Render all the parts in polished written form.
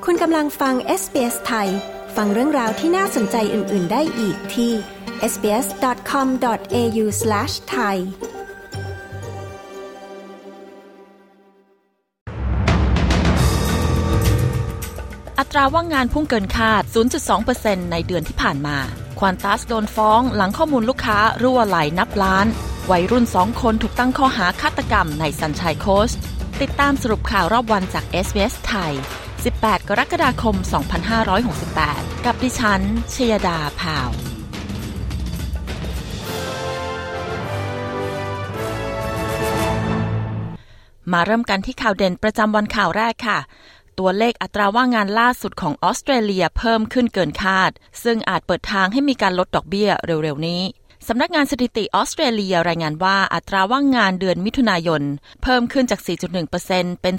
คุณกำลังฟัง SBS ไทยฟังเรื่องราวที่น่าสนใจอื่นๆได้อีกที่ sbs.com.au/thai อัตราว่างงานพุ่งเกินคาด 0.2% ในเดือนที่ผ่านมาควอนตัสโดนฟ้องหลังข้อมูลลูกค้ารั่วไหลนับล้านวัยรุ่น2คนถูกตั้งข้อหาฆาตกรรมในซันชัยโคสต์ติดตามสรุปข่าวรอบวันจาก SBS ไทย18 กรกฎาคม 2568 กับดิฉันชยดาพาวมาเริ่มกันที่ข่าวเด่นประจำวันข่าวแรกค่ะตัวเลขอัตราว่างงานล่าสุดของออสเตรเลียเพิ่มขึ้นเกินคาดซึ่งอาจเปิดทางให้มีการลดดอกเบี้ยเร็วๆนี้สำนักงานสถิติออสเตรเลียรายงานว่าอัตราว่างงานเดือนมิถุนายนเพิ่มขึ้นจาก 4.1% เป็น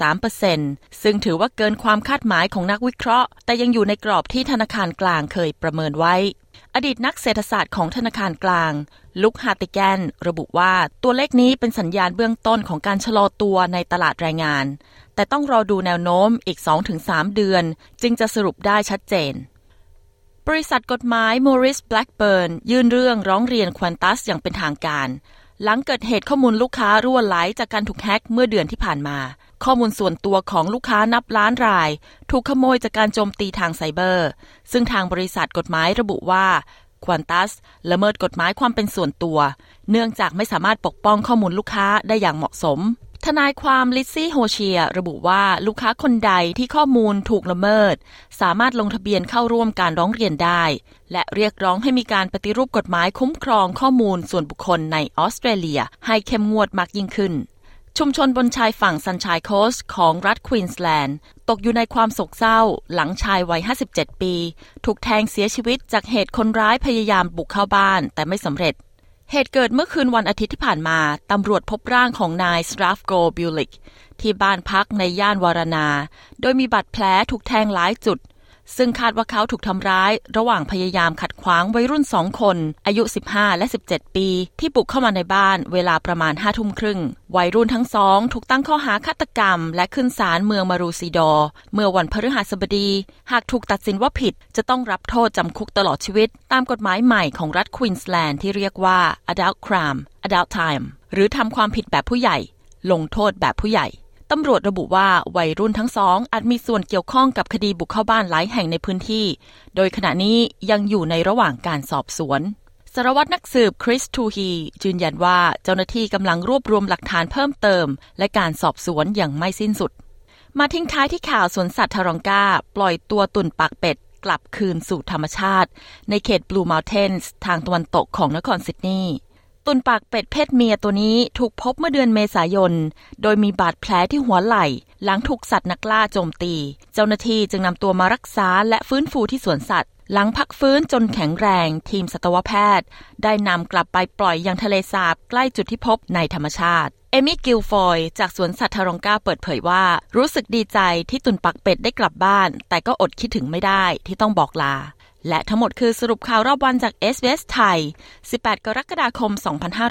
4.3% ซึ่งถือว่าเกินความคาดหมายของนักวิเคราะห์แต่ยังอยู่ในกรอบที่ธนาคารกลางเคยประเมินไว้อดีตนักเศรษฐศาสตร์ของธนาคารกลางลุคฮาติแกนระบุว่าตัวเลขนี้เป็นสัญญาณเบื้องต้นของการชะลอตัวในตลาดแรงงานแต่ต้องรอดูแนวโน้มอีก 2-3 เดือนจึงจะสรุปได้ชัดเจนบริษัทกฎหมาย Maurice Blackburn ยื่นเรื่องร้องเรียน Qantas อย่างเป็นทางการหลังเกิดเหตุข้อมูลลูกค้ารั่วไหลจากการถูกแฮกเมื่อเดือนที่ผ่านมาข้อมูลส่วนตัวของลูกค้านับล้านรายถูกขโมยจากการโจมตีทางไซเบอร์ซึ่งทางบริษัทกฎหมายระบุว่า Qantas ละเมิดกฎหมายความเป็นส่วนตัวเนื่องจากไม่สามารถปกป้องข้อมูลลูกค้าได้อย่างเหมาะสมทนายความลิซซี่โฮเชียระบุว่าลูกค้าคนใดที่ข้อมูลถูกละเมิดสามารถลงทะเบียนเข้าร่วมการร้องเรียนได้และเรียกร้องให้มีการปฏิรูปกฎหมายคุ้มครองข้อมูลส่วนบุคคลในออสเตรเลียให้เข้มงวดมากยิ่งขึ้นชุมชนบนชายฝั่งซันชัยโคสต์ของรัฐควีนสแลนด์ตกอยู่ในความโศกเศร้าหลังชายวัย57ปีถูกแทงเสียชีวิตจากเหตุคนร้ายพยายามบุกเข้าบ้านแต่ไม่สำเร็จเหตุเกิดเมื่อคืนวันอาทิตย์ที่ผ่านมาตำรวจพบร่างของนายสตราฟโกบิลลิกที่บ้านพักในย่านวารนาโดยมีบาดแผลถูกแทงหลายจุดซึ่งคาดว่าเขาถูกทำร้ายระหว่างพยายามขัดขวางวัยรุ่น2คนอายุ15และ17ปีที่บุกเข้ามาในบ้านเวลาประมาณ 5 ทุ่มครึ่งวัยรุ่นทั้งสองถูกตั้งข้อหาฆาตกรรมและขึ้นศาลเมืองมารูซีดอร์เมื่อวันพฤหัสบดีหากถูกตัดสินว่าผิดจะต้องรับโทษจำคุกตลอดชีวิตตามกฎหมายใหม่ของรัฐควีนสแลนด์ที่เรียกว่า Adult Crime Adult Time หรือทำความผิดแบบผู้ใหญ่ลงโทษแบบผู้ใหญ่ตำรวจระบุว่าวัยรุ่นทั้งสองอาจมีส่วนเกี่ยวข้องกับคดีบุกเข้าบ้านหลายแห่งในพื้นที่โดยขณะนี้ยังอยู่ในระหว่างการสอบสวนสารวัตรนักสืบคริสทูฮียืนยันว่าเจ้าหน้าที่กำลังรวบรวมหลักฐานเพิ่มเติมและการสอบสวนอย่างไม่สิ้นสุดมาทิ้งท้ายที่ข่าวสวนสัตว์ทารองกาปล่อยตัวตุ่นปากเป็ดกลับคืนสู่ธรรมชาติในเขต Blue Mountains ทางตะวันตกของนครซิดนีย์ตุ่นปากเป็ดเพศเมียตัวนี้ถูกพบเมื่อเดือนเมษายนโดยมีบาดแผลที่หัวไหล่หลังถูกสัตว์นักล่าโจมตีเจ้าหน้าที่จึงนำตัวมารักษาและฟื้นฟูที่สวนสัตว์หลังพักฟื้นจนแข็งแรงทีมสัตวแพทย์ได้นำกลับไปปล่อยยังทะเลสาบใกล้จุดที่พบในธรรมชาติเอมี่กิลฟอยด์จากสวนสัตว์ทารองกาเปิดเผยว่ารู้สึกดีใจที่ตุ่นปากเป็ดได้กลับบ้านแต่ก็อดคิดถึงไม่ได้ที่ต้องบอกลาและทั้งหมดคือสรุปข่าวรอบวันจาก SBS ไทย18 กรกฎาคม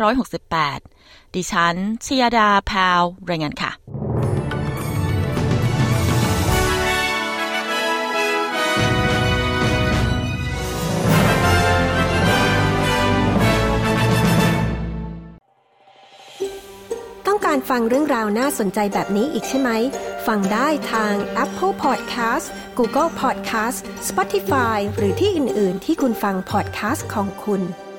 2568 ดิฉันชยดาพาวรายงานค่ะต้องการฟังเรื่องราวน่าสนใจแบบนี้อีกใช่ไหมฟังได้ทาง Apple Podcast Google Podcast Spotify หรือที่อื่นๆที่คุณฟัง podcast ของคุณ